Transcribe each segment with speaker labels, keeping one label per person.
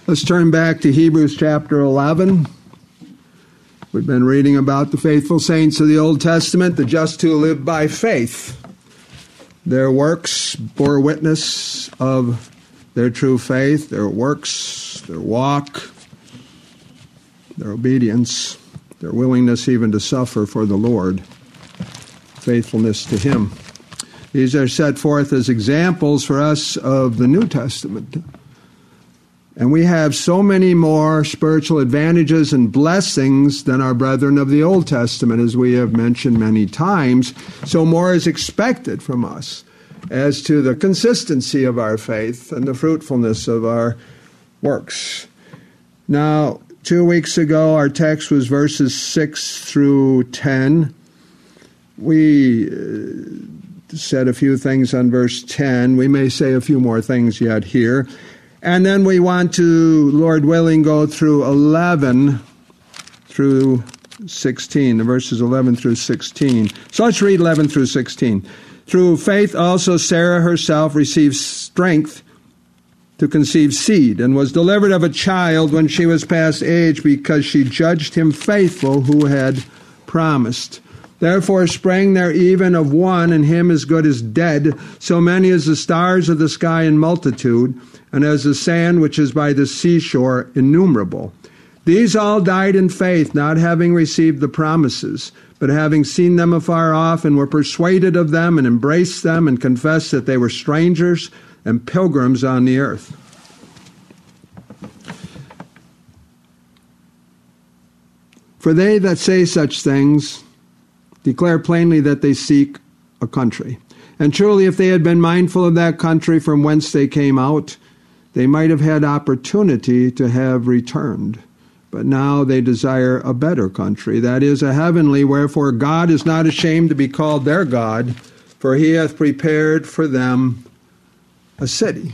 Speaker 1: Let's turn back to Hebrews chapter 11. We've been reading about the faithful saints of the Old Testament, the just who lived by faith. Their works bore witness of their true faith, their works, their walk, their obedience, their willingness even to suffer for the Lord, faithfulness to Him. These are set forth as examples for us of the New Testament. And we have so many more spiritual advantages and blessings than our brethren of the Old Testament, as we have mentioned many times. So more is expected from us as to the consistency of our faith and the fruitfulness of our works. Now, 2 weeks ago, our text was verses 6 through 10. We said a few things on verse 10. We may say a few more things yet here. And then we want to, Lord willing, go through 11 through 16, the verses 11 through 16. So let's read 11 through 16. Through faith also Sarah herself received strength to conceive seed, and was delivered of a child when she was past age, because she judged him faithful who had promised. Therefore sprang there even of one, and him as good as dead, so many as the stars of the sky in multitude, and as the sand which is by the seashore innumerable. These all died in faith, not having received the promises, but having seen them afar off, and were persuaded of them, and embraced them, and confessed that they were strangers and pilgrims on the earth. For they that say such things declare plainly that they seek a country. And truly, if they had been mindful of that country from whence they came out, they might have had opportunity to have returned. But now they desire a better country, that is, a heavenly, wherefore God is not ashamed to be called their God, for He hath prepared for them a city.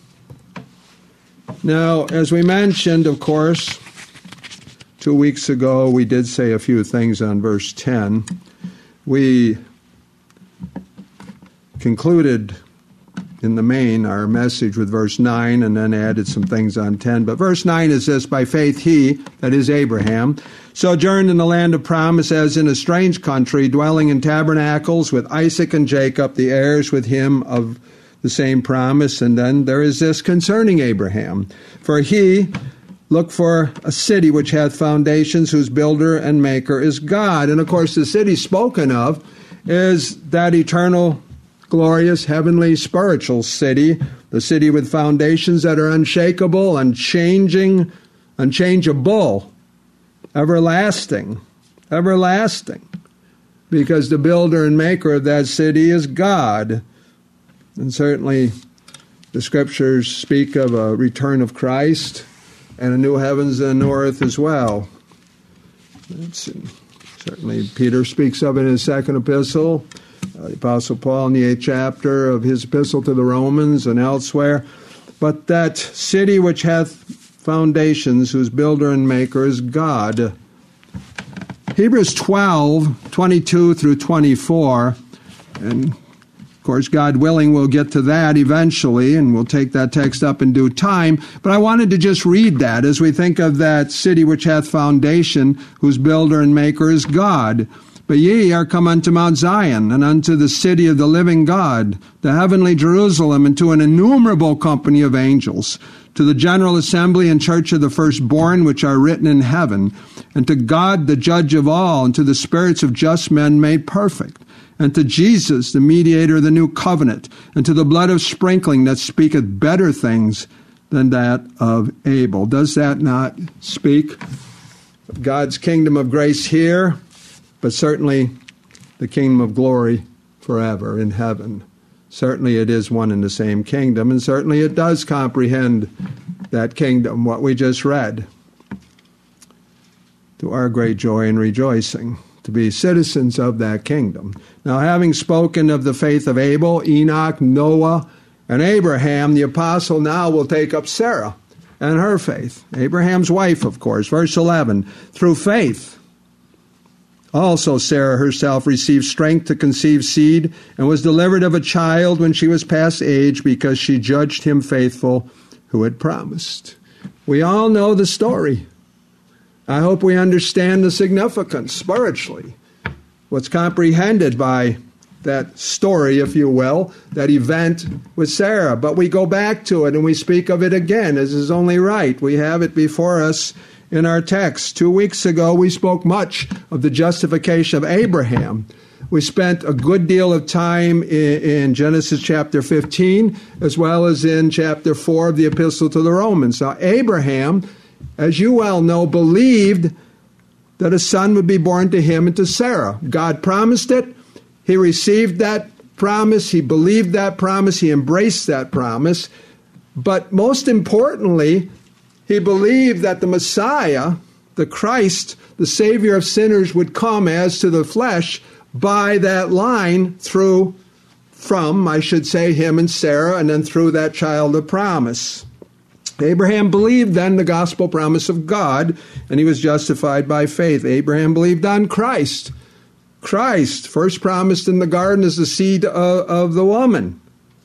Speaker 1: Now, as we mentioned, of course, 2 weeks ago, we did say a few things on verse 10. We concluded in the main our message with verse 9 and then added some things on 10. But verse 9 is this: by faith he, that is Abraham, sojourned in the land of promise as in a strange country, dwelling in tabernacles with Isaac and Jacob, the heirs with him of the same promise. And then there is this concerning Abraham. For he looked for a city which hath foundations, whose builder and maker is God. And of course, the city spoken of is that eternal, glorious, heavenly, spiritual city, the city with foundations that are unshakable, unchangeable, everlasting, because the builder and maker of that city is God. And certainly the Scriptures speak of a return of Christ and a new heavens and a new earth as well. Certainly Peter speaks of it in his second epistle. The Apostle Paul in the 8th chapter of his epistle to the Romans and elsewhere. But that city which hath foundations, whose builder and maker is God. Hebrews 12:22 through 24, and of course, God willing, we'll get to that eventually, and we'll take that text up in due time. But I wanted to just read that as we think of that city which hath foundation, whose builder and maker is God. But ye are come unto Mount Zion, and unto the city of the living God, the heavenly Jerusalem, and to an innumerable company of angels, to the general assembly and church of the firstborn which are written in heaven, and to God the judge of all, and to the spirits of just men made perfect, and to Jesus, the mediator of the new covenant, and to the blood of sprinkling that speaketh better things than that of Abel. Does that not speak of God's kingdom of grace here, but certainly the kingdom of glory forever in heaven? Certainly it is one and the same kingdom, and certainly it does comprehend that kingdom, what we just read, to our great joy and rejoicing, to be citizens of that kingdom. Now, having spoken of the faith of Abel, Enoch, Noah, and Abraham, the apostle now will take up Sarah and her faith, Abraham's wife, of course. Verse 11, through faith also Sarah herself received strength to conceive seed, and was delivered of a child when she was past age, because she judged him faithful who had promised. We all know the story. I hope we understand the significance spiritually, what's comprehended by that story, if you will, that event with Sarah. But we go back to it and we speak of it again, as is only right. We have it before us in our text. 2 weeks ago, we spoke much of the justification of Abraham. We spent a good deal of time in Genesis chapter 15, as well as in chapter 4 of the Epistle to the Romans. Now, Abraham, as you well know, believed that a son would be born to him and to Sarah. God promised it. He received that promise. He believed that promise. He embraced that promise. But most importantly, he believed that the Messiah, the Christ, the Savior of sinners, would come as to the flesh by that line from him and Sarah, and then through that child of promise. Abraham believed then the gospel promise of God, and he was justified by faith. Abraham believed on Christ. Christ, first promised in the garden as the seed of the woman.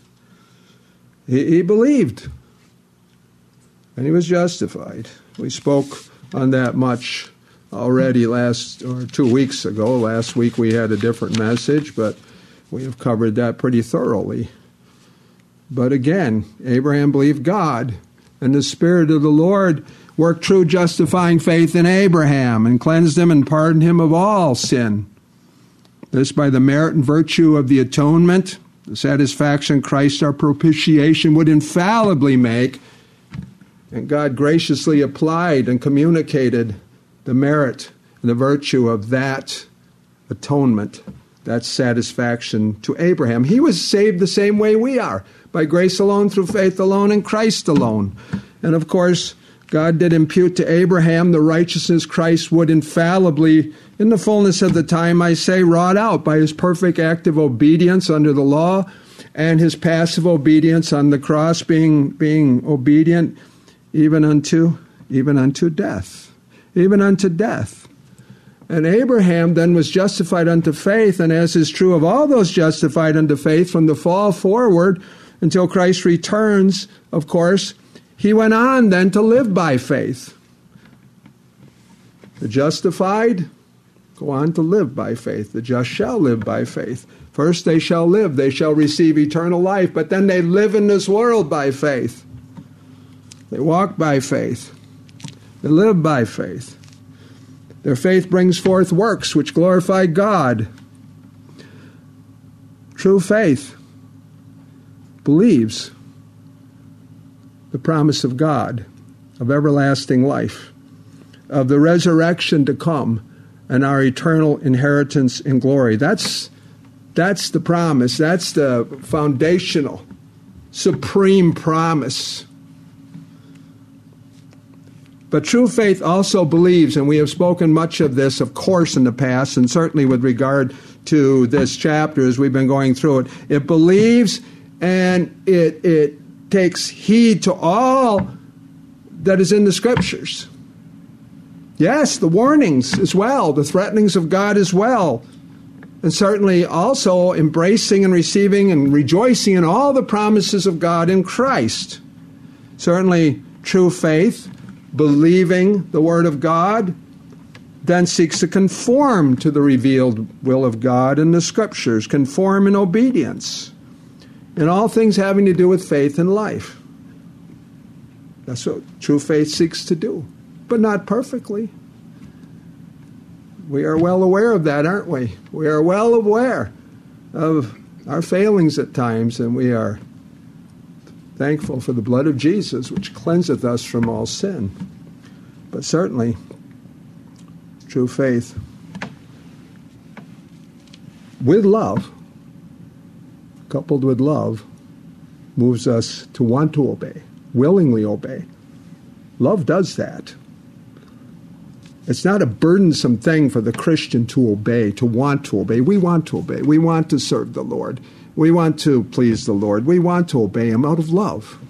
Speaker 1: He believed, and he was justified. We spoke on that much already 2 weeks ago. Last week we had a different message, but we have covered that pretty thoroughly. But again, Abraham believed God, and the Spirit of the Lord worked true justifying faith in Abraham and cleansed him and pardoned him of all sin. This by the merit and virtue of the atonement, the satisfaction Christ our propitiation would infallibly make, and God graciously applied and communicated the merit and the virtue of that atonement, that satisfaction to Abraham. He was saved the same way we are, by grace alone, through faith alone, in Christ alone. And of course, God did impute to Abraham the righteousness Christ would infallibly, in the fullness of the time, I say, wrought out by his perfect active obedience under the law and his passive obedience on the cross, being obedient even unto death. Even unto death. And Abraham then was justified unto faith, and as is true of all those justified unto faith from the fall forward until Christ returns, of course, he went on then to live by faith. The justified go on to live by faith. The just shall live by faith. First they shall live, they shall receive eternal life, but then they live in this world by faith. They walk by faith. They live by faith. Their faith brings forth works which glorify God. True faith believes the promise of God, of everlasting life, of the resurrection to come, and our eternal inheritance in glory. That's the promise. That's the foundational, supreme promise. But true faith also believes, and we have spoken much of this, of course, in the past, and certainly with regard to this chapter as we've been going through it. It believes and it takes heed to all that is in the Scriptures. Yes, the warnings as well, the threatenings of God as well, and certainly also embracing and receiving and rejoicing in all the promises of God in Christ. Certainly true faith, believing the Word of God, then seeks to conform to the revealed will of God in the Scriptures, conform in obedience, in all things having to do with faith and life. That's what true faith seeks to do, but not perfectly. We are well aware of that, aren't we? We are well aware of our failings at times, and we are thankful for the blood of Jesus, which cleanseth us from all sin. But certainly, true faith with love, coupled with love, moves us to want to obey, willingly obey. Love does that. It's not a burdensome thing for the Christian to obey, to want to obey. We want to obey. We want to serve the Lord. We want to please the Lord. We want to obey Him out of love.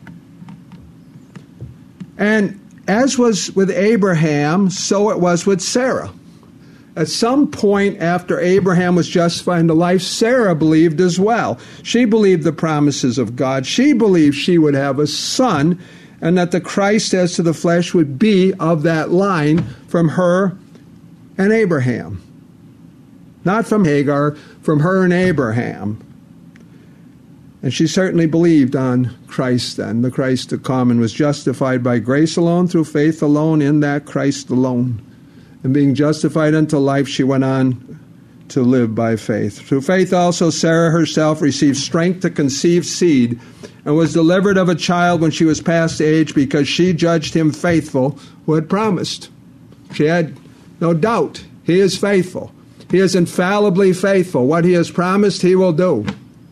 Speaker 1: And as was with Abraham, so it was with Sarah. At some point after Abraham was justified into life, Sarah believed as well. She believed the promises of God. She believed she would have a son, and that the Christ as to the flesh would be of that line from her and Abraham. Not from Hagar, from her and Abraham. And she certainly believed on Christ then, the Christ to come, and was justified by grace alone, through faith alone, in that Christ alone. And being justified unto life, she went on to live by faith. Through faith also Sarah herself received strength to conceive seed, and was delivered of a child when she was past age, because she judged him faithful who had promised. She had no doubt. He is faithful. He is infallibly faithful. What he has promised, he will do.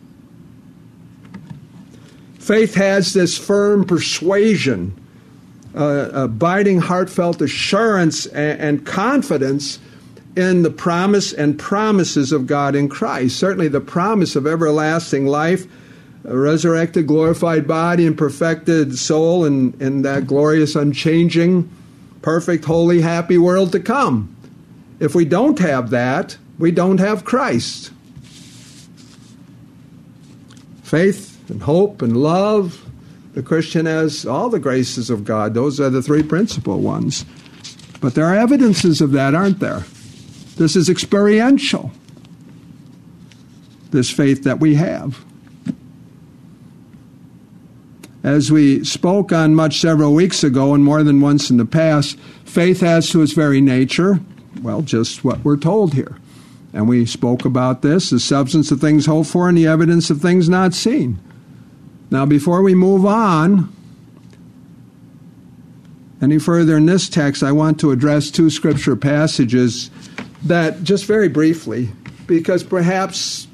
Speaker 1: Faith has this firm persuasion, abiding, heartfelt assurance and confidence in the promise and promises of God in Christ. Certainly the promise of everlasting life, a resurrected, glorified body, and perfected soul in that glorious, unchanging, perfect, holy, happy world to come. If we don't have that, we don't have Christ. Faith and hope and love. The Christian has all the graces of God. Those are the three principal ones. But there are evidences of that, aren't there? This is experiential, this faith that we have. As we spoke on much several weeks ago and more than once in the past, faith has to its very nature, well, just what we're told here. And we spoke about this, the substance of things hoped for and the evidence of things not seen. Now, before we move on any further in this text, I want to address two scripture passages that, just very briefly, because perhaps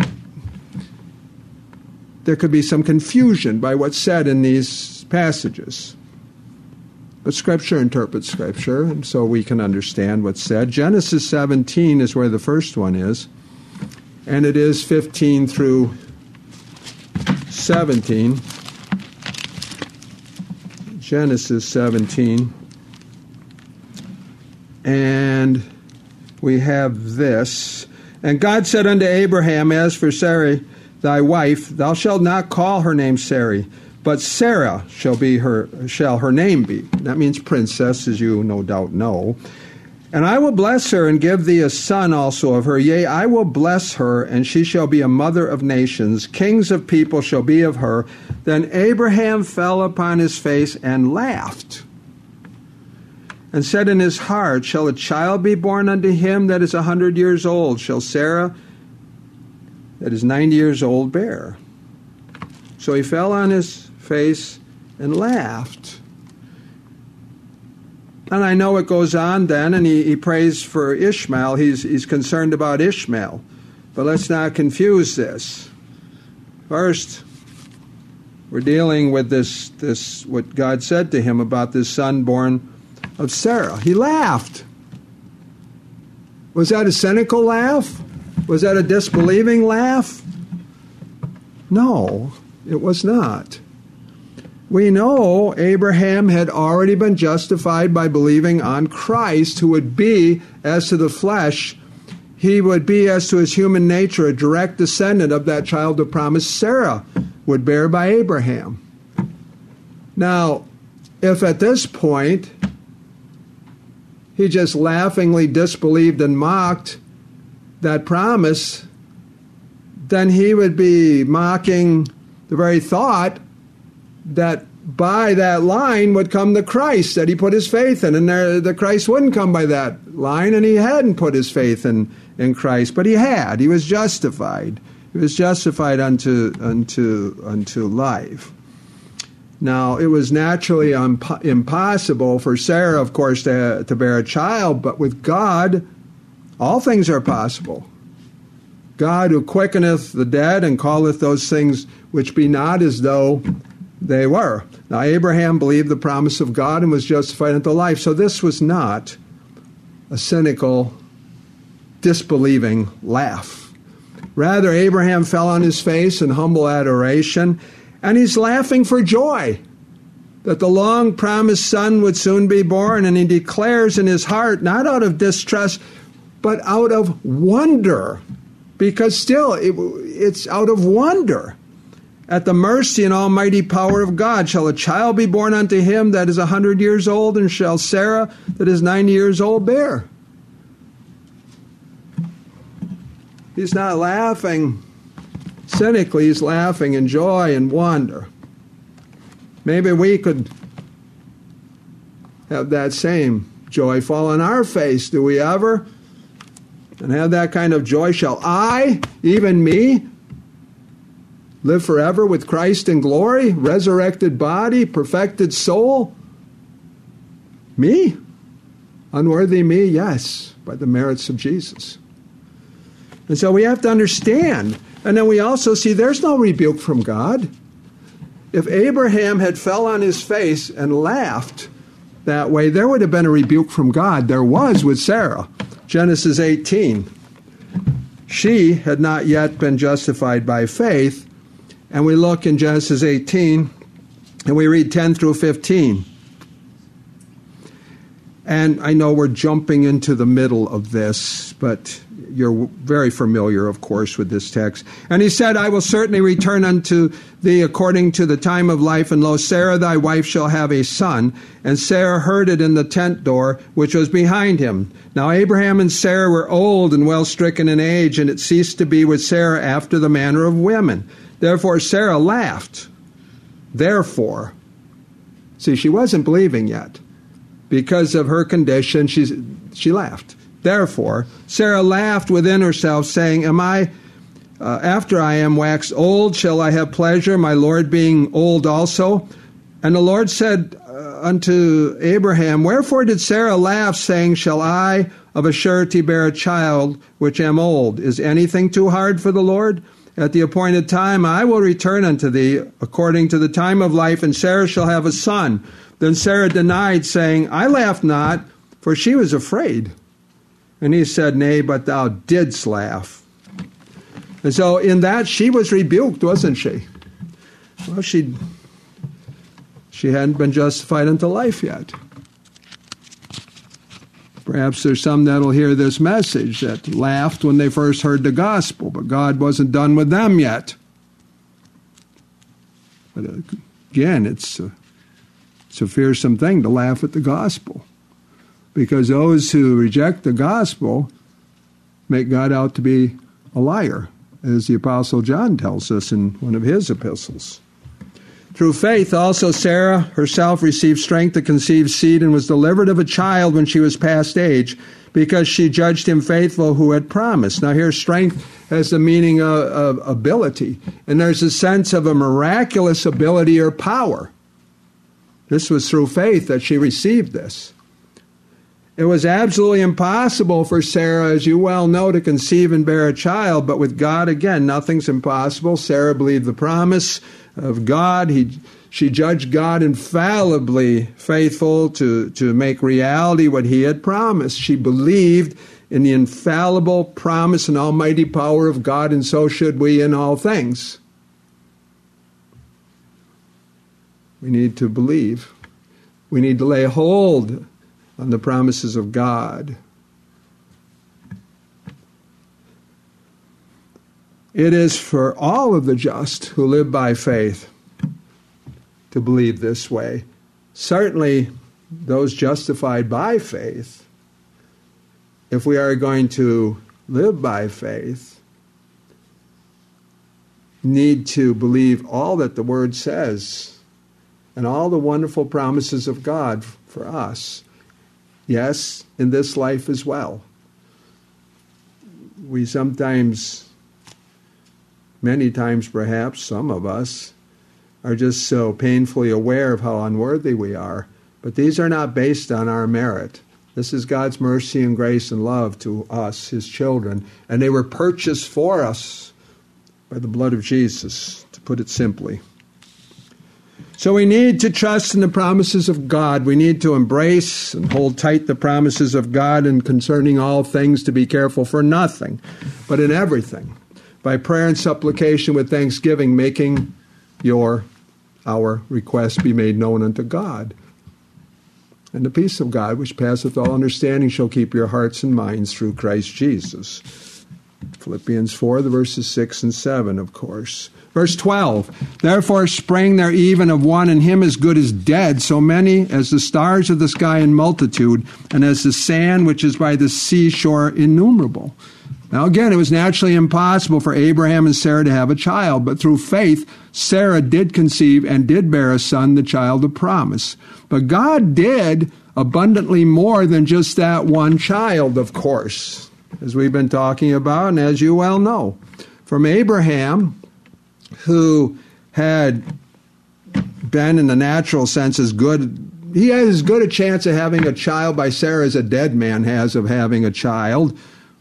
Speaker 1: there could be some confusion by what's said in these passages. But Scripture interprets Scripture, and so we can understand what's said. Genesis 17 is where the first one is, and it is 15 through 17. Genesis 17. And we have this. And God said unto Abraham, As for Sarai, thy wife, thou shalt not call her name Sarai, but Sarah shall her name be. That means princess, as you no doubt know. And I will bless her and give thee a son also of her. Yea, I will bless her, and she shall be a mother of nations. Kings of people shall be of her. Then Abraham fell upon his face and laughed, and said in his heart, Shall a child be born unto him that is 100 years old? Shall Sarah, that is 90 years old, bear? So he fell on his face and laughed. And I know it goes on then, and he prays for Ishmael. He's concerned about Ishmael. But let's not confuse this. First, we're dealing with this what God said to him about this son born of Sarah. He laughed. Was that a cynical laugh? Was that a disbelieving laugh? No, it was not. We know Abraham had already been justified by believing on Christ, who would be, as to the flesh, he would be, as to his human nature, a direct descendant of that child of promise Sarah would bear by Abraham. Now, if at this point he just laughingly disbelieved and mocked that promise, then he would be mocking the very thought that by that line would come the Christ that he put his faith in. And the Christ wouldn't come by that line, and he hadn't put his faith in Christ. But he had. He was justified. He was justified unto life. Now, it was naturally impossible for Sarah, of course, to bear a child, but with God, all things are possible. God who quickeneth the dead and calleth those things which be not as though they were. Now, Abraham believed the promise of God and was justified unto life. So this was not a cynical, disbelieving laugh. Rather, Abraham fell on his face in humble adoration, and he's laughing for joy that the long-promised son would soon be born, and he declares in his heart, not out of distrust, but out of wonder, because still it's out of wonder. at the mercy and almighty power of God. Shall a child be born unto him that is 100 years old, and shall Sarah that is 90 years old bear? He's not laughing cynically, he's laughing in joy and wonder. Maybe we could have that same joy fall on our face. Do we ever? And have that kind of joy. Shall I, even me, live forever with Christ in glory, resurrected body, perfected soul? Me? Unworthy me? Yes, by the merits of Jesus. And so we have to understand. And then we also see there's no rebuke from God. If Abraham had fell on his face and laughed that way, there would have been a rebuke from God. There was with Sarah. Genesis 18. She had not yet been justified by faith. And we look in Genesis 18, and we read 10 through 15. And I know we're jumping into the middle of this, but you're very familiar, of course, with this text. And he said, I will certainly return unto thee according to the time of life, and lo, Sarah thy wife shall have a son. And Sarah heard it in the tent door, which was behind him. Now Abraham and Sarah were old and well stricken in age, and it ceased to be with Sarah after the manner of women. Therefore Sarah laughed. Therefore, see, she wasn't believing yet. Because of her condition, she laughed. Therefore, Sarah laughed within herself, saying, after I am waxed old, shall I have pleasure, my Lord being old also? And the Lord said unto Abraham, wherefore did Sarah laugh, saying, shall I of a surety bear a child, which am old? Is anything too hard for the Lord? At the appointed time I will return unto thee according to the time of life, and Sarah shall have a son. Then Sarah denied, saying, I laughed not, for she was afraid. And he said, nay, but thou didst laugh. And so in that she was rebuked, wasn't she? Well, she hadn't been justified unto life yet. Perhaps there's some that'll hear this message that laughed when they first heard the gospel, but God wasn't done with them yet. But again, it's a fearsome thing to laugh at the gospel, because those who reject the gospel make God out to be a liar, as the Apostle John tells us in one of his epistles. Through faith also Sarah herself received strength to conceive seed, and was delivered of a child when she was past age, because she judged him faithful who had promised. Now here, strength has the meaning of ability, and there's a sense of a miraculous ability or power. This was through faith that she received this. It was absolutely impossible for Sarah, as you well know, to conceive and bear a child, but with God, again, nothing's impossible. Sarah believed the promise of God. She judged God infallibly faithful to make reality what he had promised. She believed in the infallible promise and almighty power of God, and so should we in all things. We need to believe. We need to lay hold on the promises of God. It is for all of the just who live by faith to believe this way. Certainly those justified by faith, if we are going to live by faith, need to believe all that the Word says and all the wonderful promises of God for us. Yes, in this life as well. We sometimes, many times perhaps, some of us, are just so painfully aware of how unworthy we are. But these are not based on our merit. This is God's mercy and grace and love to us, his children. And they were purchased for us by the blood of Jesus, to put it simply. So we need to trust in the promises of God. We need to embrace and hold tight the promises of God, and concerning all things to be careful for nothing, but in everything, by prayer and supplication with thanksgiving, making our requests be made known unto God. And the peace of God, which passeth all understanding, shall keep your hearts and minds through Christ Jesus. Philippians 4, the verses 6 and 7, of course. Verse 12, therefore sprang there even of one, and him as good as dead, so many as the stars of the sky in multitude, and as the sand which is by the seashore innumerable. Now again, it was naturally impossible for Abraham and Sarah to have a child, but through faith, Sarah did conceive and did bear a son, the child of promise. But God did abundantly more than just that one child, of course, as we've been talking about, and as you well know. From Abraham, who had been in the natural sense as good, he had as good a chance of having a child by Sarah as a dead man has of having a child.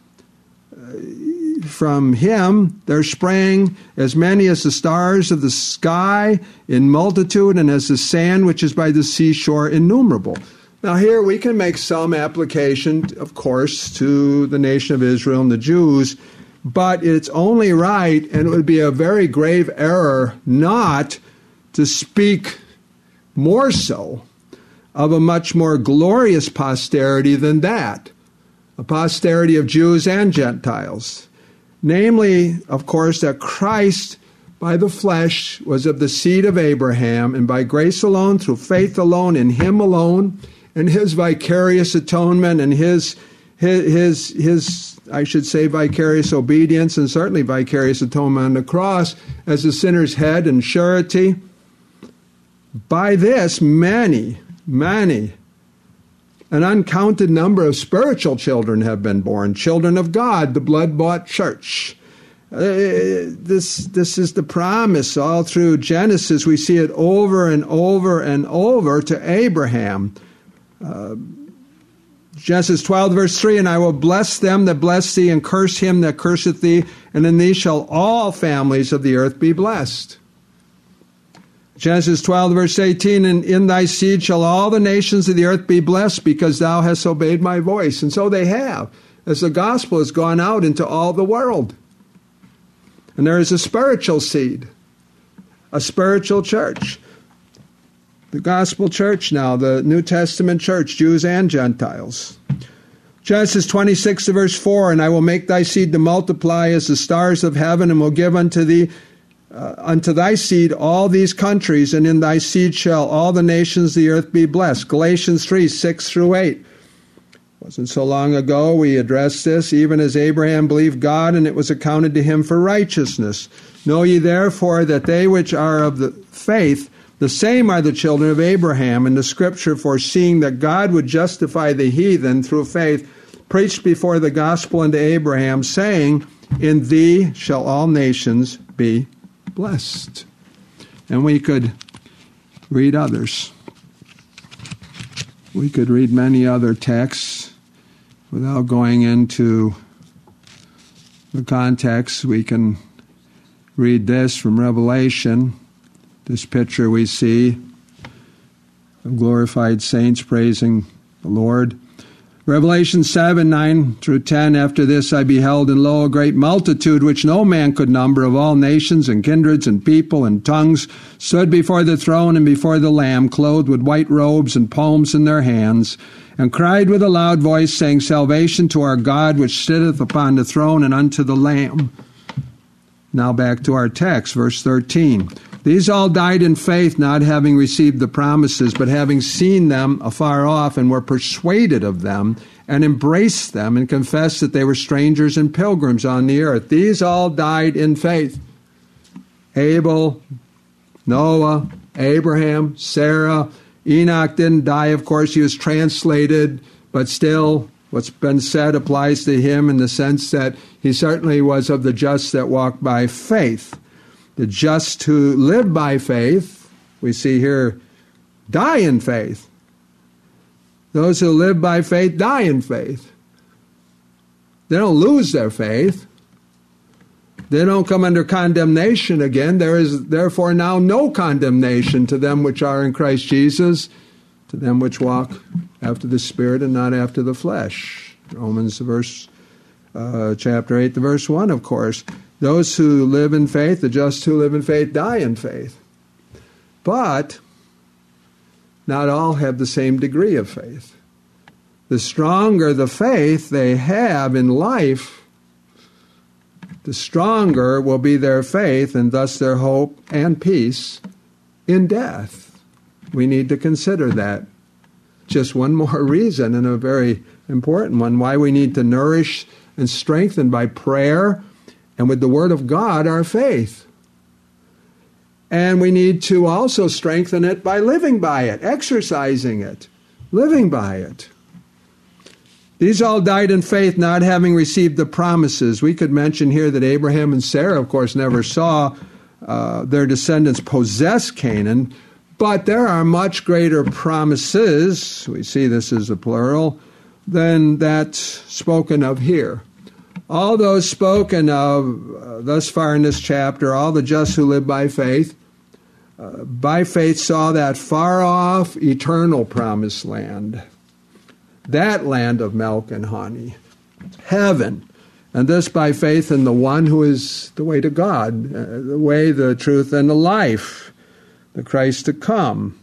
Speaker 1: From him there sprang as many as the stars of the sky in multitude, and as the sand which is by the seashore innumerable. Now here we can make some application, of course, to the nation of Israel and the Jews, but it's only right, and it would be a very grave error not to speak more so of a much more glorious posterity than that, a posterity of Jews and Gentiles. Namely, of course, that Christ, by the flesh, was of the seed of Abraham, and by grace alone, through faith alone, in him alone, and his vicarious atonement and his I should say vicarious obedience, and certainly vicarious atonement on the cross as the sinner's head and surety. By this, many, an uncounted number of spiritual children have been born, children of God, the blood-bought church. This is the promise all through Genesis. We see it over and over and over to Abraham. Genesis 12, verse 3, and I will bless them that bless thee, and curse him that curseth thee, and in thee shall all families of the earth be blessed. Genesis 12, verse 18, and in thy seed shall all the nations of the earth be blessed, because thou hast obeyed my voice. And so they have, as the gospel has gone out into all the world. And there is a spiritual seed, a spiritual church. The gospel church now, the New Testament church, Jews and Gentiles. Genesis 26, verse 4, and I will make thy seed to multiply as the stars of heaven, and will give unto thee, unto thy seed all these countries, and in thy seed shall all the nations of the earth be blessed. Galatians 3, 6 through 8. It wasn't so long ago we addressed this, even as Abraham believed God, and it was accounted to him for righteousness. Know ye therefore that they which are of the faith, the same are the children of Abraham, and the Scripture, foreseeing that God would justify the heathen through faith, preached before the gospel unto Abraham, saying, in thee shall all nations be blessed. And we could read others. We could read many other texts without going into the context. We can read this from Revelation. This picture we see of glorified saints praising the Lord. Revelation 7, 9 through 10, after this I beheld, and lo, a great multitude, which no man could number, of all nations and kindreds and people and tongues, stood before the throne and before the Lamb, clothed with white robes and palms in their hands, and cried with a loud voice, saying, salvation to our God, which sitteth upon the throne, and unto the Lamb. Now back to our text, verse 13. These all died in faith, not having received the promises, but having seen them afar off, and were persuaded of them, and embraced them, and confessed that they were strangers and pilgrims on the earth. These all died in faith. Abel, Noah, Abraham, Sarah. Enoch didn't die, of course. He was translated, but still what's been said applies to him in the sense that he certainly was of the just that walk by faith. The just who live by faith, we see here, die in faith. Those who live by faith die in faith. They don't lose their faith. They don't come under condemnation again. There is therefore now no condemnation to them which are in Christ Jesus, to them which walk after the Spirit and not after the flesh. Romans chapter 8, the verse 1, of course. Those who live in faith, the just who live in faith, die in faith. But not all have the same degree of faith. The stronger the faith they have in life, the stronger will be their faith and thus their hope and peace in death. We need to consider that. Just one more reason, and a very important one, why we need to nourish and strengthen by prayer and with the Word of God our faith. And we need to also strengthen it by living by it, exercising it, living by it. These all died in faith, not having received the promises. We could mention here that Abraham and Sarah, of course, never saw their descendants possess Canaan, but there are much greater promises, we see this as a plural, than that spoken of here. All those spoken of thus far in this chapter, all the just who live by faith saw that far-off, eternal promised land, that land of milk and honey, heaven, and this by faith in the one who is the way to God, the way, the truth, and the life, the Christ to come,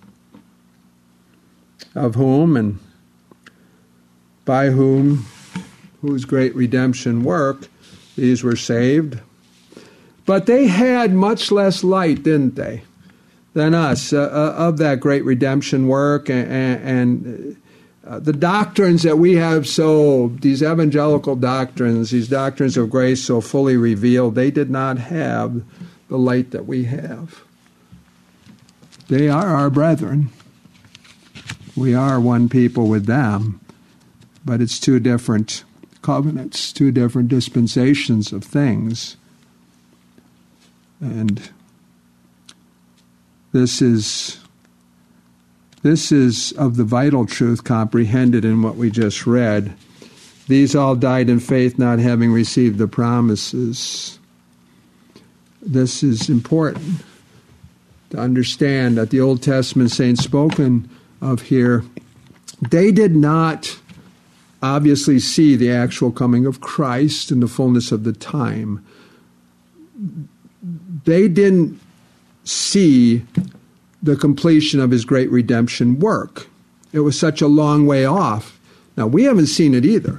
Speaker 1: of whom and by whom, whose great redemption work, these were saved. But they had much less light, didn't they, than us, of that great redemption work and the doctrines that we have these evangelical doctrines, these doctrines of grace so fully revealed, they did not have the light that we have. They are our brethren. We are one people with them, but it's two different covenants, two different dispensations of things. And this is of the vital truth comprehended in what we just read. These all died in faith, not having received the promises. This is important to understand that the Old Testament saints spoken of here, they did not obviously see the actual coming of Christ in the fullness of the time. They didn't see the completion of his great redemption work. It was such a long way off. Now, we haven't seen it either.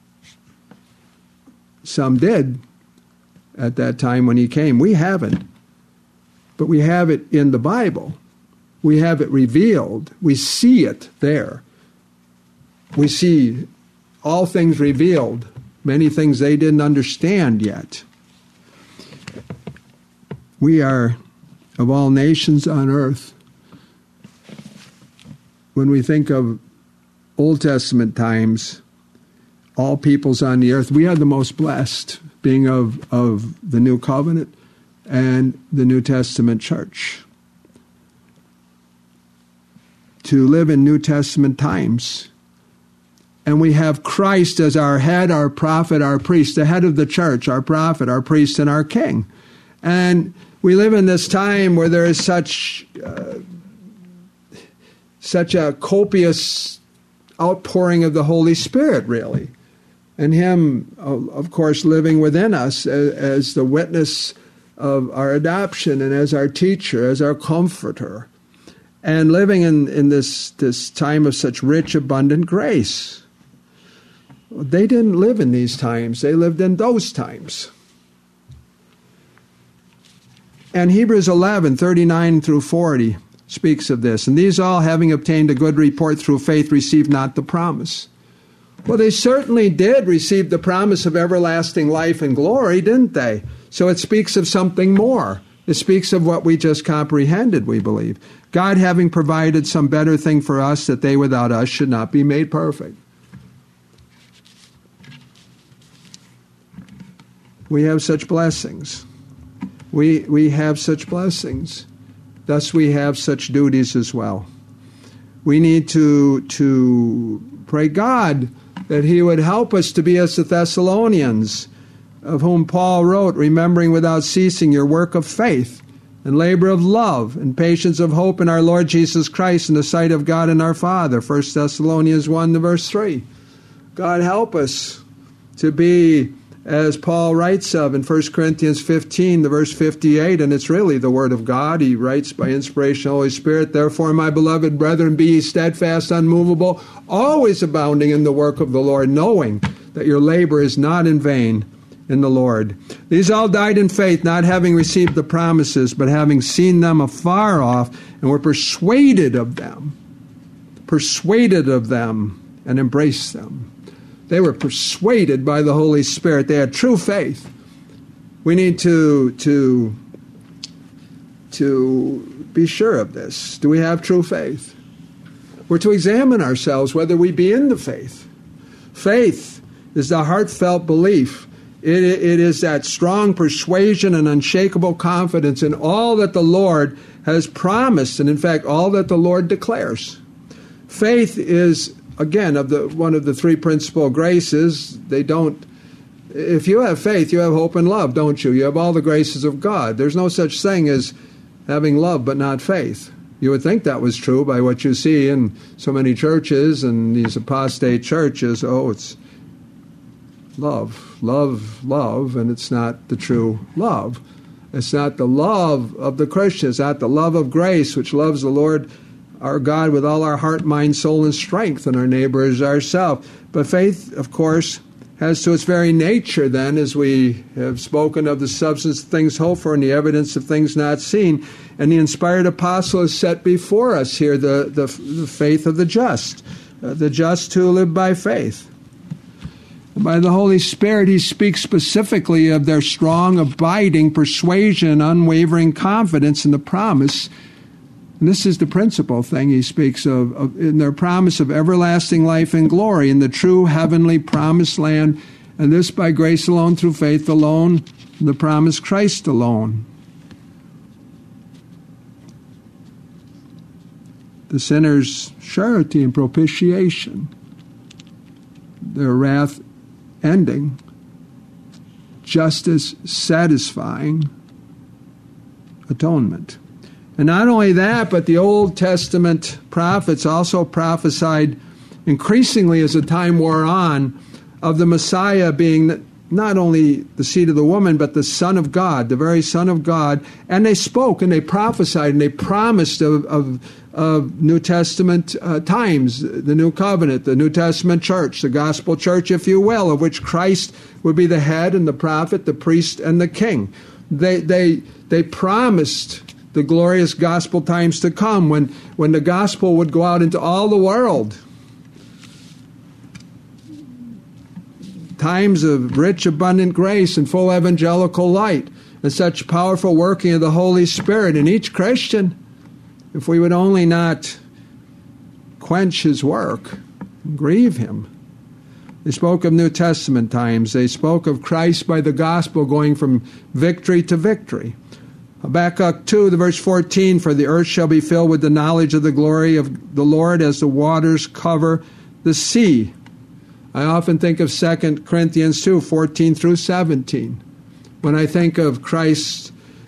Speaker 1: Some did at that time when he came. We haven't. But we have it in the Bible. We have it revealed. We see it there. We see all things revealed, many things they didn't understand yet. We are, of all nations on earth, when we think of Old Testament times, all peoples on the earth, we are the most blessed, being of the New Covenant and the New Testament church. To live in New Testament times. And we have Christ as our head, our prophet, our priest, the head of the church, our prophet, our priest, and our king. And we live in this time where there is such a copious outpouring of the Holy Spirit, really. And him, of course, living within us as the witness of our adoption and as our teacher, as our comforter. And living in this time of such rich, abundant grace. They didn't live in these times. They lived in those times. And Hebrews 11, 39 through 40 speaks of this. And these all, having obtained a good report through faith, received not the promise. Well, they certainly did receive the promise of everlasting life and glory, didn't they? So it speaks of something more. It speaks of what we just comprehended, we believe. God having provided some better thing for us, that they without us should not be made perfect. We have such blessings. We have such blessings. Thus we have such duties as well. We need to pray God that he would help us to be as the Thessalonians, of whom Paul wrote, remembering without ceasing your work of faith and labor of love and patience of hope in our Lord Jesus Christ in the sight of God and our Father. 1 Thessalonians 1 verse 3. God help us to be, as Paul writes of in 1 Corinthians 15, the verse 58, and it's really the Word of God. He writes by inspiration of the Holy Spirit, therefore, my beloved brethren, be ye steadfast, unmovable, always abounding in the work of the Lord, knowing that your labor is not in vain in the Lord. These all died in faith, not having received the promises, but having seen them afar off, and were persuaded of them, and embraced them. They were persuaded by the Holy Spirit. They had true faith. We need to be sure of this. Do we have true faith? We're to examine ourselves whether we be in the faith. Faith is the heartfelt belief. It is that strong persuasion and unshakable confidence in all that the Lord has promised, and in fact, all that the Lord declares. Faith is, again, one of the three principal graces. If you have faith, you have hope and love, don't you? You have all the graces of God. There's no such thing as having love but not faith. You would think that was true by what you see in so many churches and these apostate churches. Oh, it's love, and it's not the true love. It's not the love of the Christian. It's not the love of grace, which loves the Lord our God with all our heart, mind, soul, and strength, and our neighbor as ourselves. But faith, of course, has to its very nature, then, as we have spoken of the substance of things hoped for and the evidence of things not seen. And the inspired apostle has set before us here the faith of the just who live by faith. And by the Holy Spirit, he speaks specifically of their strong, abiding persuasion and unwavering confidence in the promise. And this is the principal thing he speaks of in their promise of everlasting life and glory in the true heavenly promised land, and this by grace alone, through faith alone, the promised Christ alone. The sinner's surety and propitiation, their wrath ending, justice satisfying, atonement. And not only that, but the Old Testament prophets also prophesied increasingly as the time wore on of the Messiah being not only the seed of the woman, but the Son of God, the very Son of God. And they spoke and they prophesied and they promised of New Testament times, the New Covenant, the New Testament church, the gospel church, if you will, of which Christ would be the head and the prophet, the priest, and the king. They promised the glorious gospel times to come when the gospel would go out into all the world. Times of rich, abundant grace and full evangelical light and such powerful working of the Holy Spirit in each Christian. If we would only not quench his work, grieve him. They spoke of New Testament times. They spoke of Christ by the gospel going from victory to victory. Habakkuk 2, the verse 14, for the earth shall be filled with the knowledge of the glory of the Lord as the waters cover the sea. I often think of 2 Corinthians 2, 14 through 17. When I think of Christ's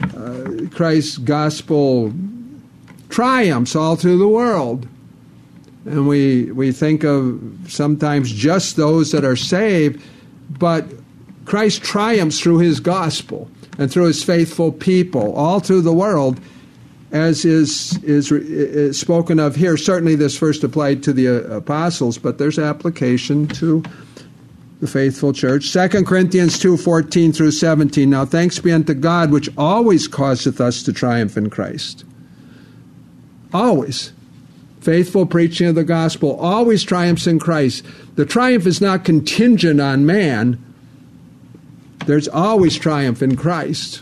Speaker 1: gospel triumphs all through the world. And we think of sometimes just those that are saved, but Christ triumphs through his gospel and through his faithful people all through the world, as is spoken of here. Certainly this first applied to the apostles, but there's application to the faithful church. 2 Corinthians 2, 14 through 17. Now thanks be unto God, which always causeth us to triumph in Christ. Always. Faithful preaching of the gospel always triumphs in Christ. The triumph is not contingent on man. There's always triumph in Christ.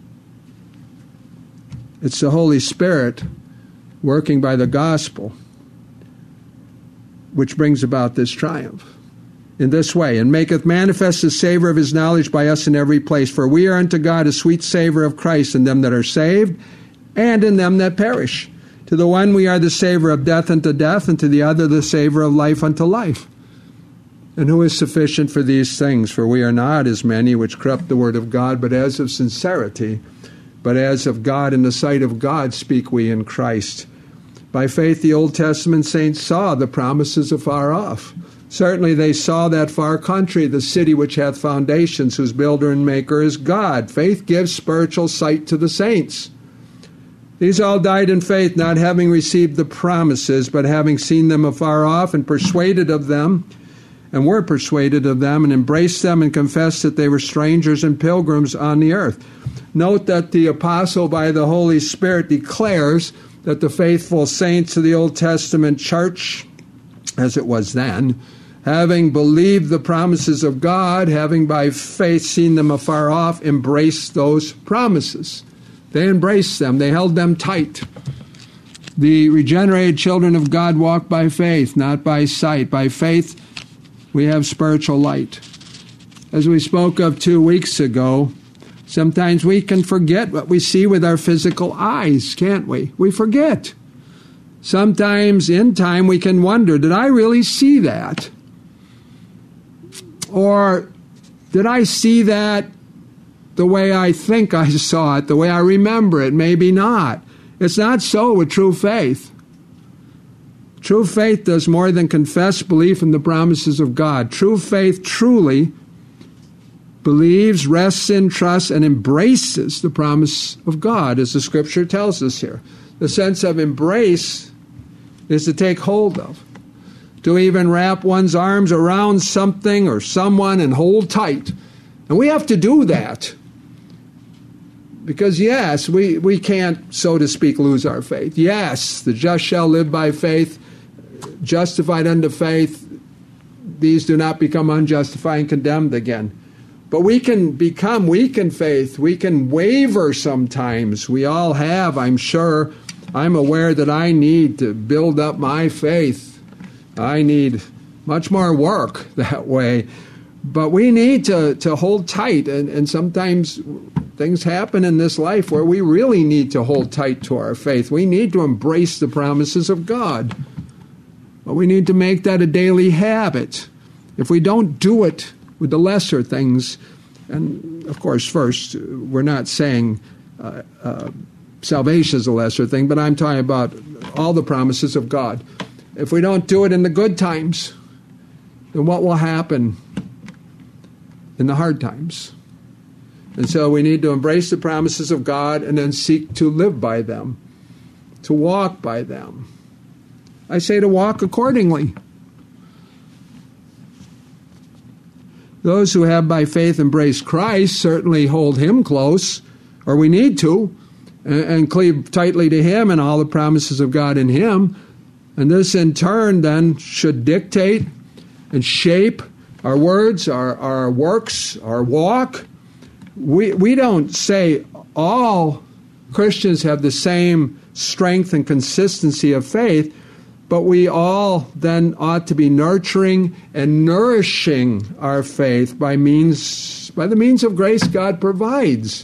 Speaker 1: It's the Holy Spirit working by the gospel which brings about this triumph in this way, and maketh manifest the savor of his knowledge by us in every place. For we are unto God a sweet savor of Christ in them that are saved and in them that perish. To the one we are the savor of death unto death, and to the other the savor of life unto life. And who is sufficient for these things? For we are not as many which corrupt the word of God, but as of sincerity, but as of God in the sight of God speak we in Christ. By faith the Old Testament saints saw the promises afar off. Certainly they saw that far country, the city which hath foundations, whose builder and maker is God. Faith gives spiritual sight to the saints. These all died in faith, not having received the promises, but having seen them afar off and persuaded of them, and were persuaded of them and embraced them and confessed that they were strangers and pilgrims on the earth. Note that the apostle by the Holy Spirit declares that the faithful saints of the Old Testament church, as it was then, having believed the promises of God, having by faith seen them afar off, embraced those promises. They embraced them. They held them tight. The regenerated children of God walk by faith, not by sight. By faith, we have spiritual light. As we spoke of 2 weeks ago, sometimes we can forget what we see with our physical eyes, can't we? We forget. Sometimes in time we can wonder, did I really see that? Or did I see that the way I think I saw it, the way I remember it? Maybe not. It's not so with true faith. True faith does more than confess belief in the promises of God. True faith truly believes, rests in, trusts, and embraces the promise of God, as the Scripture tells us here. The sense of embrace is to take hold of, to even wrap one's arms around something or someone and hold tight. And we have to do that. Because yes, we can't, so to speak, lose our faith. Yes, the just shall live by faith, justified unto faith. These do not become unjustified and condemned again. But we can become weak in faith. We can waver sometimes. We all have, I'm sure. I'm aware that I need to build up my faith. I need much more work that way. But we need to hold tight. And sometimes things happen in this life where we really need to hold tight to our faith. We need to embrace the promises of God. But we need to make that a daily habit. If we don't do it with the lesser things, and of course, first, we're not saying salvation is a lesser thing, but I'm talking about all the promises of God. If we don't do it in the good times, then what will happen in the hard times? And so we need to embrace the promises of God and then seek to live by them, to walk by them. I say to walk accordingly. Those who have by faith embraced Christ certainly hold Him close, or we need to, and cleave tightly to Him and all the promises of God in Him. And this in turn then should dictate and shape our words, our works, our walk. We don't say all Christians have the same strength and consistency of faith, but we all then ought to be nurturing and nourishing our faith by the means of grace God provides.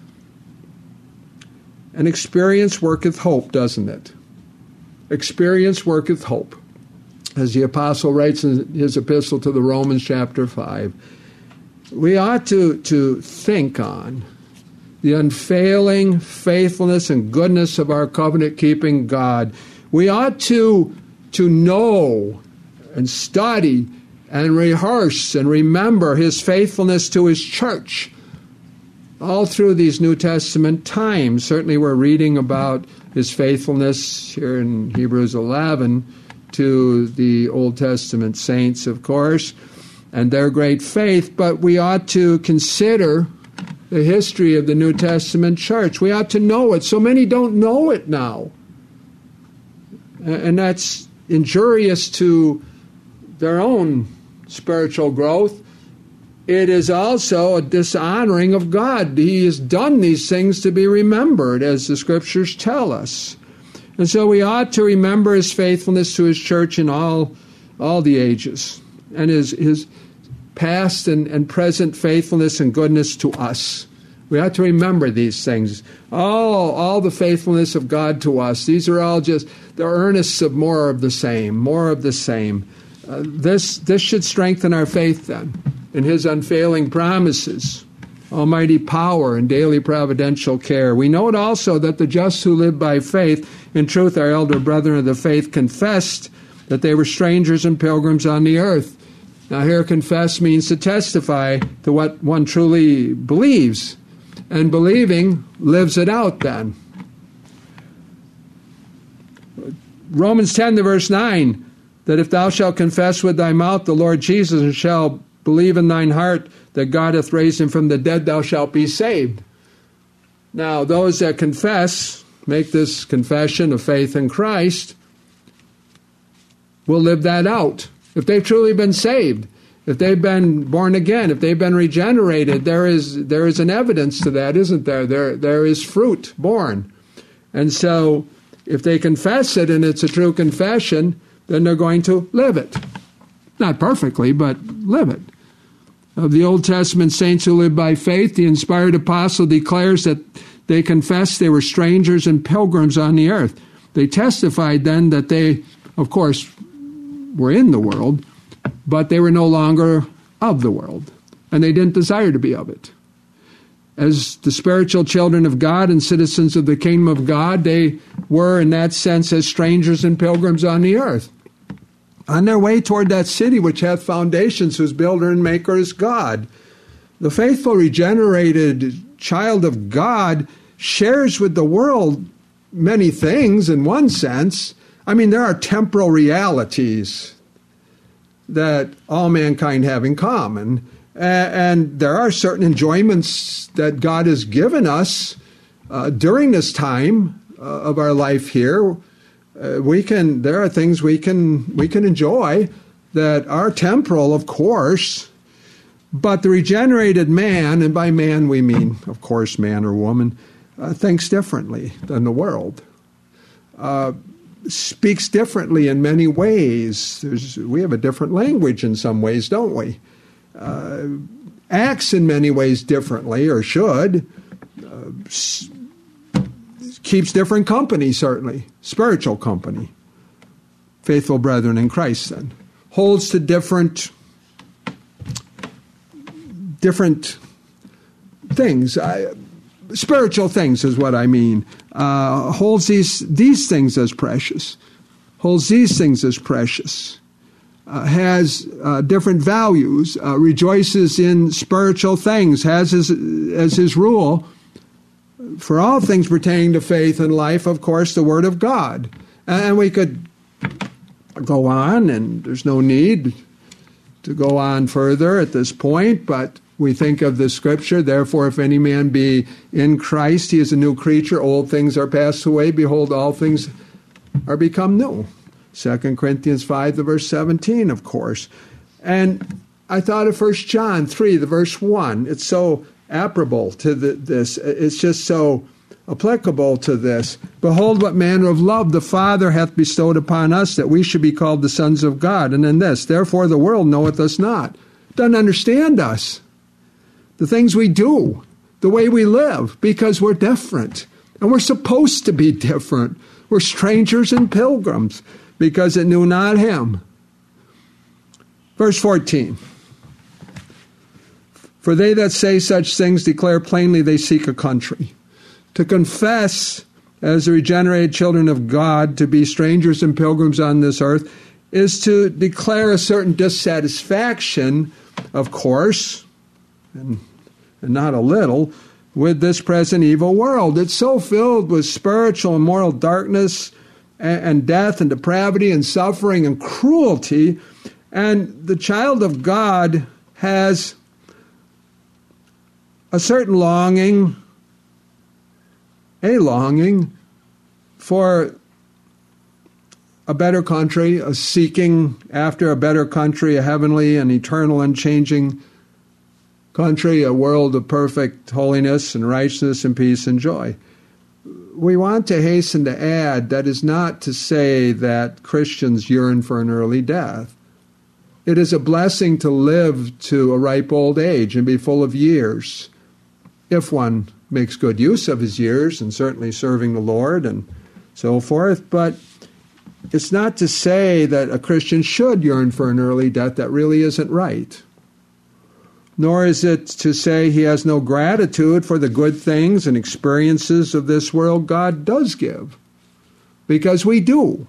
Speaker 1: And experience worketh hope, doesn't it? Experience worketh hope. As the apostle writes in his epistle to the Romans chapter 5, we ought to think on the unfailing faithfulness and goodness of our covenant-keeping God. We ought to know and study and rehearse and remember His faithfulness to His church all through these New Testament times. Certainly we're reading about His faithfulness here in Hebrews 11 to the Old Testament saints, of course, and their great faith, but we ought to consider the history of the New Testament church. We ought to know it. So many don't know it now. And that's injurious to their own spiritual growth. It is also a dishonoring of God. He has done these things to be remembered, as the Scriptures tell us. And so we ought to remember His faithfulness to His church in all the ages, and His past and present faithfulness and goodness to us. We ought to remember these things. All the faithfulness of God to us. These are all just the earnests of more of the same, more of the same. This should strengthen our faith then in His unfailing promises, almighty power, and daily providential care. We note also that the just who live by faith, in truth our elder brethren of the faith, confessed that they were strangers and pilgrims on the earth. Now here confess means to testify to what one truly believes, and believing lives it out then. Romans 10 to verse 9, that if thou shalt confess with thy mouth the Lord Jesus, and shalt believe in thine heart that God hath raised him from the dead, thou shalt be saved. Now, those that confess, make this confession of faith in Christ, will live that out. If they've truly been saved, if they've been born again, if they've been regenerated, there is an evidence to that, isn't there? There is fruit born. And so, if they confess it and it's a true confession, then they're going to live it. Not perfectly, but live it. Of the Old Testament saints who live by faith, the inspired apostle declares that they confessed they were strangers and pilgrims on the earth. They testified then that they, of course, were in the world, but they were no longer of the world, and they didn't desire to be of it. As the spiritual children of God and citizens of the kingdom of God, they were, in that sense, as strangers and pilgrims on the earth, on their way toward that city which hath foundations, whose builder and maker is God. The faithful, regenerated child of God shares with the world many things in one sense. I mean, there are temporal realities that all mankind have in common. And there are certain enjoyments that God has given us during this time of our life here. There are things we can enjoy that are temporal, of course, but the regenerated man, and by man we mean, of course, man or woman, thinks differently than the world. Speaks differently in many ways. We have a different language in some ways, don't we? Acts in many ways differently, or should. Keeps different company, certainly. Spiritual company. Faithful brethren in Christ, then. Holds to different things. Spiritual things is what I mean. Holds these things as precious. Holds these things as precious. Has different values. Rejoices in spiritual things. Has as his rule, for all things pertaining to faith and life, of course, the Word of God. And we could go on, and there's no need to go on further at this point, but we think of the Scripture, therefore, if any man be in Christ, he is a new creature. Old things are passed away. Behold, all things are become new. 2 Corinthians 5, the verse 17, of course. And I thought of 1 John 3, the verse 1. It's so applicable to this. It's just so applicable to this. Behold, what manner of love the Father hath bestowed upon us, that we should be called the sons of God. And then this, therefore the world knoweth us not. Doesn't understand us. The things we do, the way we live, because we're different. And we're supposed to be different. We're strangers and pilgrims, because it knew not him. Verse 14. For they that say such things declare plainly they seek a country. To confess as the regenerated children of God, to be strangers and pilgrims on this earth, is to declare a certain dissatisfaction, of course, and not a little, with this present evil world. It's so filled with spiritual and moral darkness and death and depravity and suffering and cruelty. And the child of God has a certain longing for a better country, a seeking after a better country, a heavenly and eternal unchanging country, a world of perfect holiness and righteousness and peace and joy. We want to hasten to add, that is not to say that Christians yearn for an early death. It is a blessing to live to a ripe old age and be full of years, if one makes good use of his years, and certainly serving the Lord and so forth. But it's not to say that a Christian should yearn for an early death. That really isn't right. Nor is it to say he has no gratitude for the good things and experiences of this world God does give, because we do.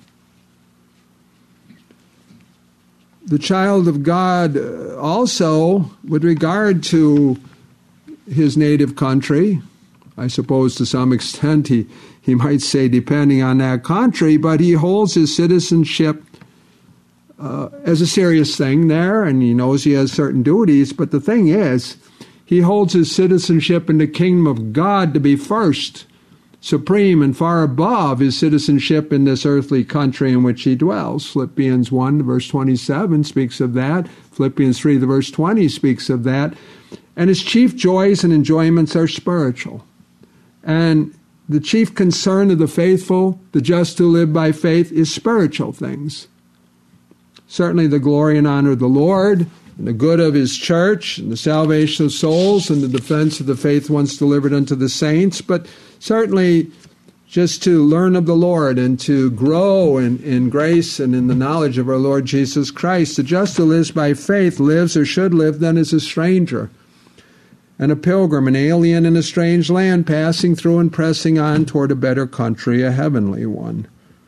Speaker 1: The child of God also, with regard to his native country, I suppose to some extent he might say depending on that country, but he holds his citizenship as a serious thing there, and he knows he has certain duties. But the thing is, he holds his citizenship in the kingdom of God to be first, supreme, and far above his citizenship in this earthly country in which he dwells. Philippians 1, verse 27 speaks of that. Philippians 3, verse 20 speaks of that. And his chief joys and enjoyments are spiritual. And the chief concern of the faithful, the just who live by faith, is spiritual things. Certainly the glory and honor of the Lord, and the good of his church, and the salvation of souls, and the defense of the faith once delivered unto the saints, but certainly just to learn of the Lord and to grow in grace and in the knowledge of our Lord Jesus Christ. The just who lives by faith lives, or should live then, as a stranger and a pilgrim, an alien in a strange land, passing through and pressing on toward a better country, a heavenly one.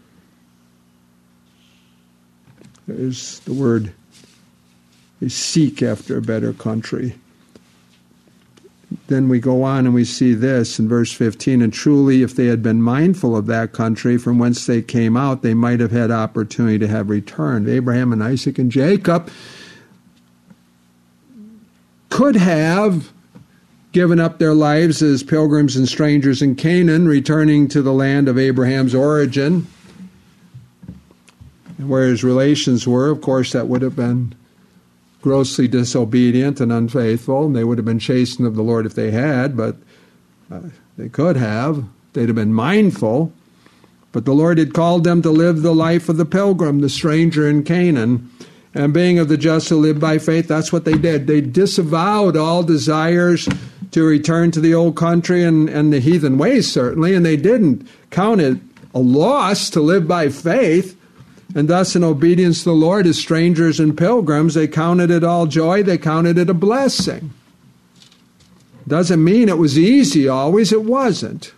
Speaker 1: There's the word, they seek after a better country. Then we go on and we see this in verse 15, and truly if they had been mindful of that country from whence they came out, they might have had opportunity to have returned. Abraham and Isaac and Jacob could have given up their lives as pilgrims and strangers in Canaan, returning to the land of Abraham's origin, and where his relations were. Of course, that would have been grossly disobedient and unfaithful, and they would have been chastened of the Lord if they had, but they could have. They'd have been mindful. But the Lord had called them to live the life of the pilgrim, the stranger in Canaan, and being of the just who live by faith, that's what they did. They disavowed all desires to return to the old country and the heathen ways, certainly, and they didn't count it a loss to live by faith. And thus, in obedience to the Lord, as strangers and pilgrims, they counted it all joy. They counted it a blessing. Doesn't mean it was easy always. It wasn't.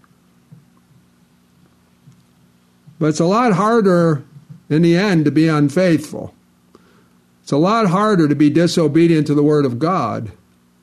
Speaker 1: But it's a lot harder in the end to be unfaithful. It's a lot harder to be disobedient to the Word of God,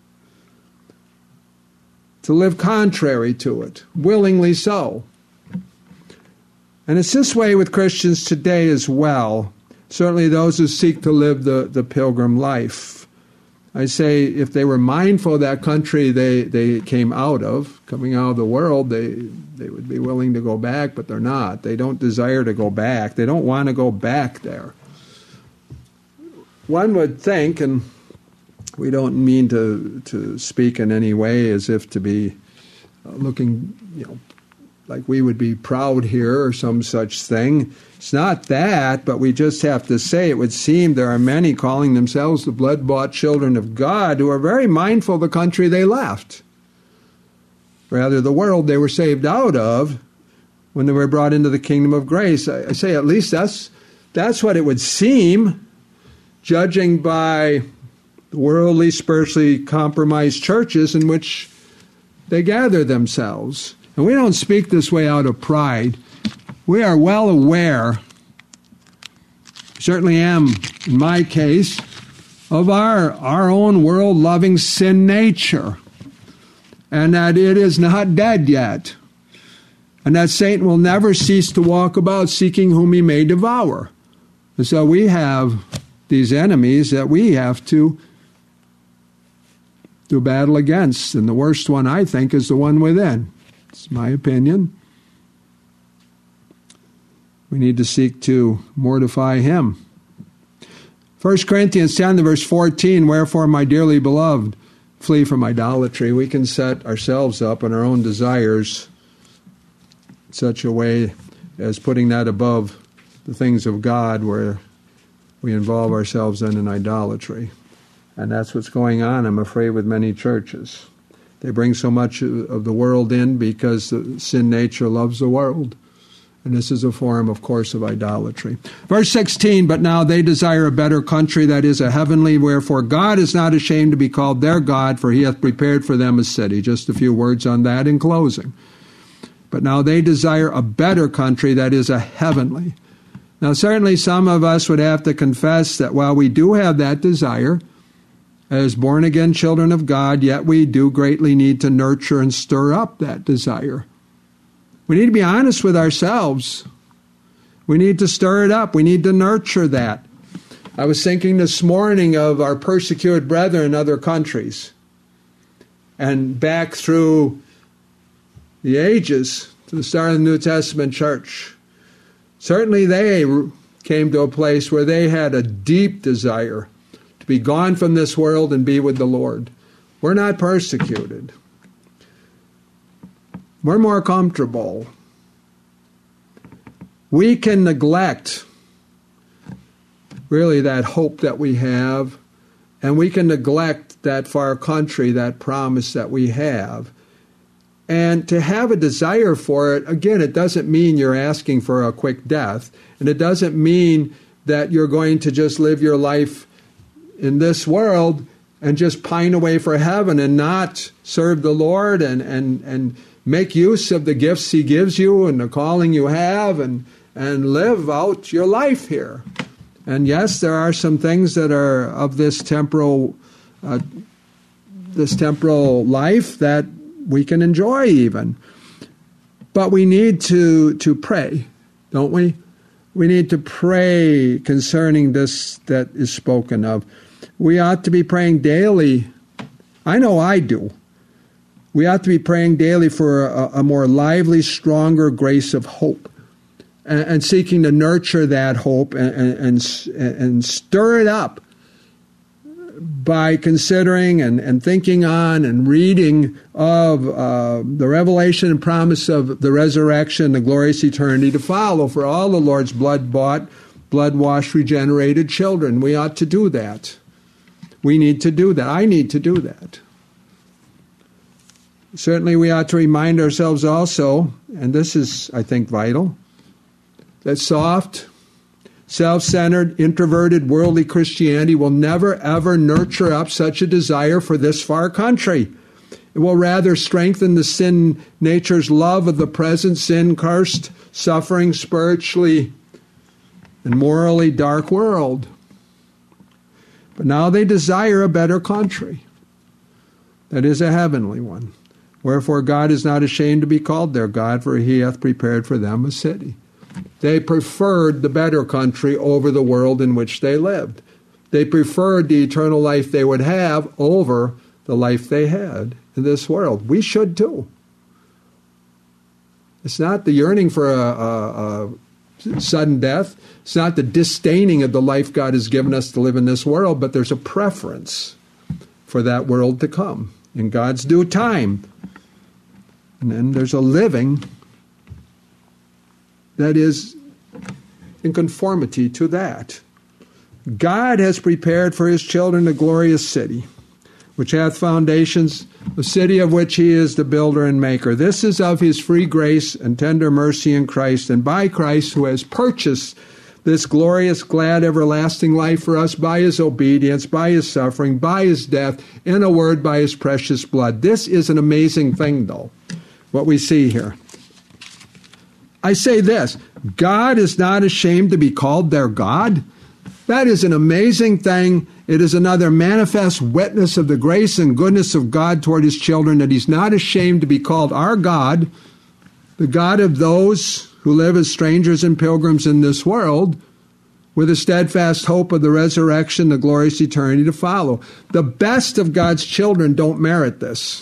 Speaker 1: to live contrary to it, willingly so. And it's this way with Christians today as well, certainly those who seek to live the pilgrim life. I say if they were mindful of that country they came out of, coming out of the world, they would be willing to go back, but they're not. They don't desire to go back. They don't want to go back there. One would think, and we don't mean to speak in any way as if to be looking, like we would be proud here or some such thing. It's not that, but we just have to say it would seem there are many calling themselves the blood-bought children of God who are very mindful of the country they left. Rather, the world they were saved out of when they were brought into the kingdom of grace. I say at least that's what it would seem, judging by the worldly, spiritually compromised churches in which they gather themselves. And we don't speak this way out of pride. We are well aware, certainly am in my case, of our own world-loving sin nature, and that it is not dead yet, and that Satan will never cease to walk about seeking whom he may devour. And so we have these enemies that we have to do battle against, and the worst one, I think, is the one within. It's my opinion. We need to seek to mortify him. 1 Corinthians 10, verse 14, wherefore, my dearly beloved, flee from idolatry. We can set ourselves up in our own desires in such a way as putting that above the things of God, where we involve ourselves in idolatry. And that's what's going on, I'm afraid, with many churches. They bring so much of the world in because the sin nature loves the world. And this is a form, of course, of idolatry. Verse 16, but now they desire a better country, that is a heavenly, wherefore God is not ashamed to be called their God, for he hath prepared for them a city. Just a few words on that in closing. But now they desire a better country, that is a heavenly. Now certainly some of us would have to confess that while we do have that desire, as born-again children of God, yet we do greatly need to nurture and stir up that desire. We need to be honest with ourselves. We need to stir it up. We need to nurture that. I was thinking this morning of our persecuted brethren in other countries. And back through the ages, to the start of the New Testament church, certainly they came to a place where they had a deep desire to be gone from this world and be with the Lord. We're not persecuted. We're more comfortable. We can neglect really that hope that we have, and we can neglect that far country, that promise that we have. And to have a desire for it, again, it doesn't mean you're asking for a quick death, and it doesn't mean that you're going to just live your life in this world and just pine away for heaven and not serve the Lord and make use of the gifts He gives you and the calling you have and live out your life here. And yes, there are some things that are of this temporal life that we can enjoy even. But we need to pray, don't we? We need to pray concerning this that is spoken of. We ought to be praying daily. I know I do. We ought to be praying daily for a more lively, stronger grace of hope, and seeking to nurture that hope and stir it up by considering and thinking on and reading of the revelation and promise of the resurrection, the glorious eternity to follow for all the Lord's blood-bought, blood-washed, regenerated children. We ought to do that. We need to do that. I need to do that. Certainly we ought to remind ourselves also, and this is, I think, vital, that soft, self-centered, introverted, worldly Christianity will never, ever nurture up such a desire for this far country. It will rather strengthen the sin nature's love of the present sin-cursed, suffering, spiritually and morally dark world. But now they desire a better country, that is a heavenly one. Wherefore God is not ashamed to be called their God, for He hath prepared for them a city. They preferred the better country over the world in which they lived. They preferred the eternal life they would have over the life they had in this world. We should too. It's not the yearning for a sudden death. It's not the disdaining of the life God has given us to live in this world, but there's a preference for that world to come in God's due time. And then there's a living that is in conformity to that. God has prepared for His children a glorious city, which hath foundations, the city of which He is the builder and maker. This is of His free grace and tender mercy in Christ, and by Christ, who has purchased this glorious, glad, everlasting life for us by His obedience, by His suffering, by His death, in a word, by His precious blood. This is an amazing thing, though, what we see here. I say this, God is not ashamed to be called their God. That is an amazing thing. It is another manifest witness of the grace and goodness of God toward His children, that He's not ashamed to be called our God, the God of those who live as strangers and pilgrims in this world, with a steadfast hope of the resurrection, the glorious eternity to follow. The best of God's children don't merit this.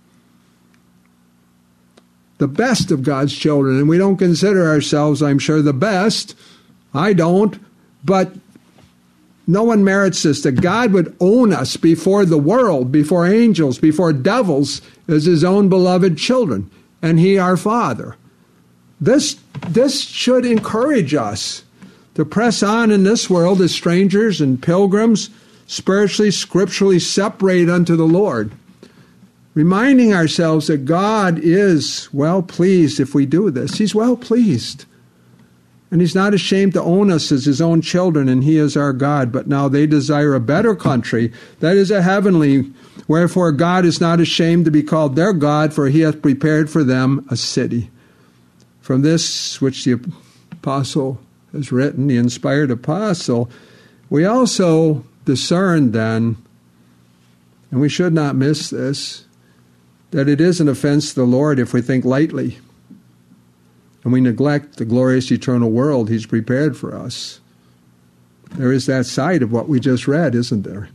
Speaker 1: The best of God's children, and we don't consider ourselves, I'm sure, the best. I don't, but no one merits this, that God would own us before the world, before angels, before devils, as His own beloved children, and He our Father. This should encourage us to press on in this world as strangers and pilgrims, spiritually, scripturally separated unto the Lord, reminding ourselves that God is well pleased if we do this. He's well pleased. And He's not ashamed to own us as His own children, and He is our God. But now they desire a better country, that is a heavenly. Wherefore God is not ashamed to be called their God, for He hath prepared for them a city. From this which the apostle has written, the inspired apostle, we also discern then, and we should not miss this, that it is an offense to the Lord if we think lightly and we neglect the glorious eternal world He's prepared for us. There is that side of what we just read, isn't there?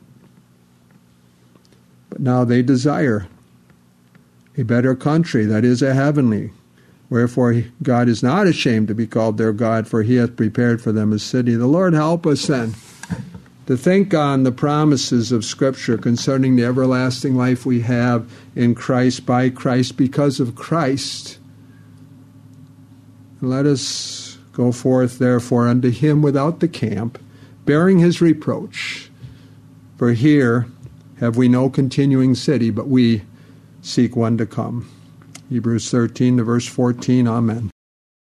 Speaker 1: But now they desire a better country, that is, a heavenly. Wherefore God is not ashamed to be called their God, for he hath prepared for them a city. The Lord help us then to think on the promises of Scripture concerning the everlasting life we have in Christ, by Christ, because of Christ. And let us go forth, therefore, unto him without the camp, bearing his reproach. For here have we no continuing city, but we seek one to come. Hebrews 13 to verse 14. Amen.